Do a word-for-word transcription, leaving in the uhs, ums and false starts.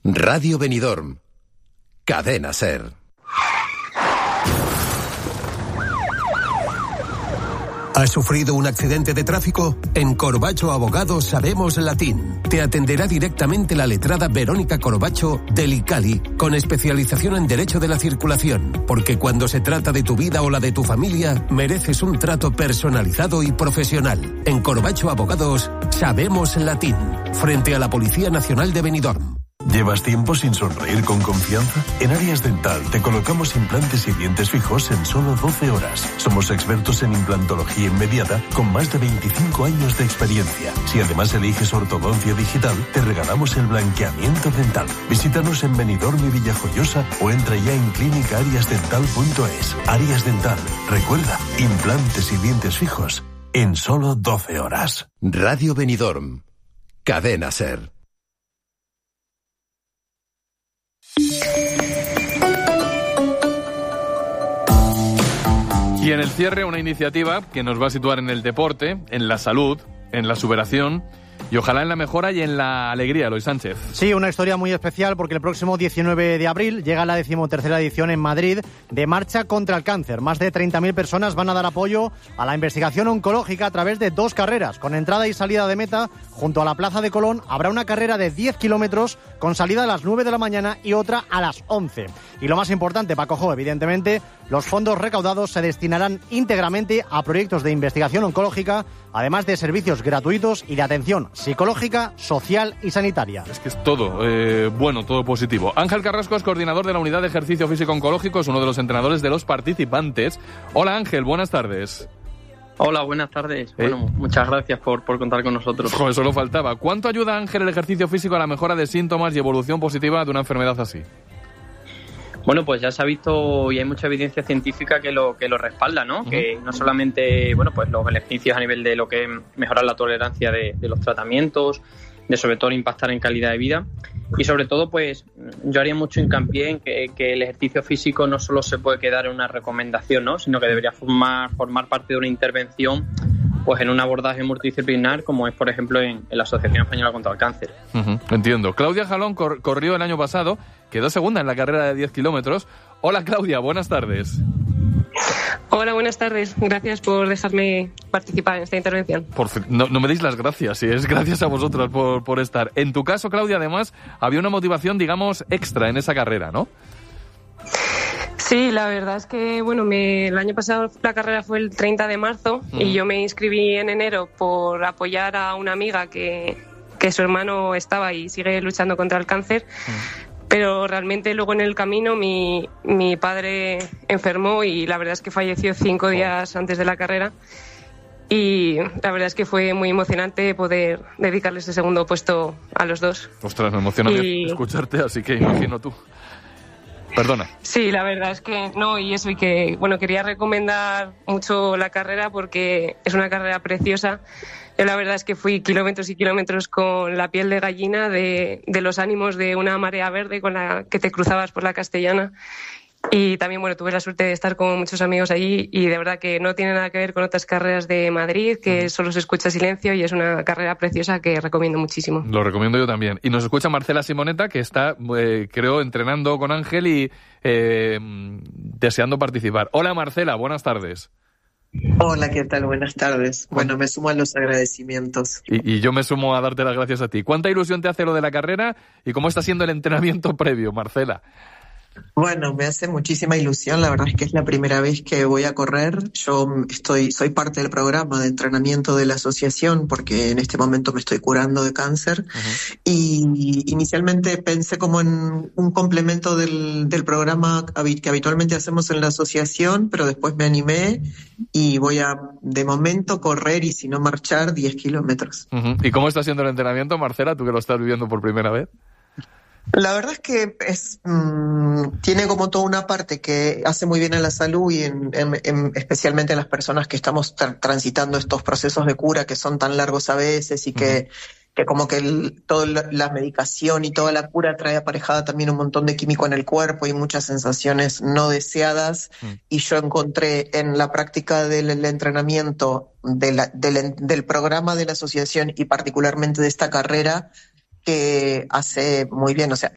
Radio Benidorm, Cadena SER. ¿Has sufrido un accidente de tráfico? En Corbacho Abogados sabemos latín. Te atenderá directamente la letrada Verónica Corbacho del ICALI, con especialización en Derecho de la Circulación, porque cuando se trata de tu vida o la de tu familia, mereces un trato personalizado y profesional. En Corbacho Abogados sabemos latín, frente a la Policía Nacional de Benidorm. ¿Llevas tiempo sin sonreír con confianza? En Arias Dental te colocamos implantes y dientes fijos en solo doce horas. Somos expertos en implantología inmediata con más de veinticinco años de experiencia. Si además eliges ortodoncia digital, te regalamos el blanqueamiento dental. Visítanos en Benidorm y Villajoyosa o entra ya en clínica arias dental punto es. Arias Dental. Recuerda, implantes y dientes fijos en solo doce horas. Radio Benidorm, Cadena SER. Y en el cierre, una iniciativa que nos va a situar en el deporte, en la salud, en la superación y ojalá en la mejora y en la alegría, Eloy Sánchez. Sí, una historia muy especial porque el próximo diecinueve de abril llega la decimotercera edición en Madrid de Marcha contra el Cáncer. Más de treinta mil personas van a dar apoyo a la investigación oncológica a través de dos carreras. Con entrada y salida de meta, junto a la Plaza de Colón, habrá una carrera de diez kilómetros con salida a las nueve de la mañana y otra a las once. Y lo más importante, Paco Jo, evidentemente, los fondos recaudados se destinarán íntegramente a proyectos de investigación oncológica, además de servicios gratuitos y de atención psicológica, social y sanitaria. Es que es todo eh, bueno, todo positivo. Ángel Carrasco es coordinador de la Unidad de Ejercicio Físico Oncológico, es uno de los entrenadores de los participantes. Hola Ángel, buenas tardes. Hola, buenas tardes. ¿Eh? Bueno, muchas gracias por, por contar con nosotros. Joder, solo faltaba. ¿Cuánto ayuda, Ángel, el ejercicio físico a la mejora de síntomas y evolución positiva de una enfermedad así? Bueno, pues ya se ha visto y hay mucha evidencia científica que lo que lo respalda, ¿no? Uh-huh. Que no solamente, bueno, pues los beneficios a nivel de lo que es mejorar la tolerancia de, de los tratamientos, de sobre todo impactar en calidad de vida y sobre todo, pues yo haría mucho hincapié en que, que el ejercicio físico no solo se puede quedar en una recomendación, ¿no? Sino que debería formar formar parte de una intervención, pues en un abordaje multidisciplinar, como es, por ejemplo, en, en la Asociación Española contra el Cáncer. Uh-huh, entiendo. Claudia Jalón cor- corrió el año pasado, quedó segunda en la carrera de diez kilómetros. Hola, Claudia, buenas tardes. Hola, buenas tardes. Gracias por dejarme participar en esta intervención. Por, no, no me deis las gracias, sí, es gracias a vosotros por, por estar. En tu caso, Claudia, además, había una motivación, digamos, extra en esa carrera, ¿no? Sí, la verdad es que, bueno, me, el año pasado la carrera fue el treinta de marzo uh-huh. y yo me inscribí en enero por apoyar a una amiga que, que su hermano estaba y sigue luchando contra el cáncer, uh-huh. pero realmente luego en el camino mi, mi padre enfermó y la verdad es que falleció cinco días antes de la carrera y la verdad es que fue muy emocionante poder dedicarle este segundo puesto a los dos. Ostras, me emociona y... escucharte, así que imagino tú. Perdona. Sí, la verdad es que no, y eso, y que, bueno, quería recomendar mucho la carrera porque es una carrera preciosa. Yo la verdad es que fui kilómetros y kilómetros con la piel de gallina de, de los ánimos de una marea verde con la que te cruzabas por la Castellana. Y también, bueno, tuve la suerte de estar con muchos amigos allí y de verdad que no tiene nada que ver con otras carreras de Madrid, que solo se escucha silencio y es una carrera preciosa que recomiendo muchísimo. Lo recomiendo yo también. Y nos escucha Marcela Simoneta, que está, eh, creo, entrenando con Ángel y eh, deseando participar. Hola, Marcela, buenas tardes. Hola, ¿qué tal? Buenas tardes. Bueno, me sumo a los agradecimientos. Y, y yo me sumo a darte las gracias a ti. ¿Cuánta ilusión te hace lo de la carrera y cómo está siendo el entrenamiento previo, Marcela? Bueno, me hace muchísima ilusión, la verdad es que es la primera vez que voy a correr. Yo estoy, soy parte del programa de entrenamiento de la asociación porque en este momento me estoy curando de cáncer. Uh-huh. Y inicialmente pensé como en un complemento del, del programa que habitualmente hacemos en la asociación, pero después me animé y voy a, de momento, correr y si no marchar diez kilómetros. Uh-huh. ¿Y cómo está siendo el entrenamiento, Marcela, tú que lo estás viviendo por primera vez? La verdad es que es mmm, tiene como toda una parte que hace muy bien a la salud y en, en, en, especialmente en las personas que estamos tra- transitando estos procesos de cura que son tan largos a veces y que, uh-huh. que como que el, toda la, la medicación y toda la cura trae aparejada también un montón de químico en el cuerpo y muchas sensaciones no deseadas. Uh-huh. Y yo encontré en la práctica del, del entrenamiento de la, del, del programa de la asociación y particularmente de esta carrera que hace muy bien, o sea,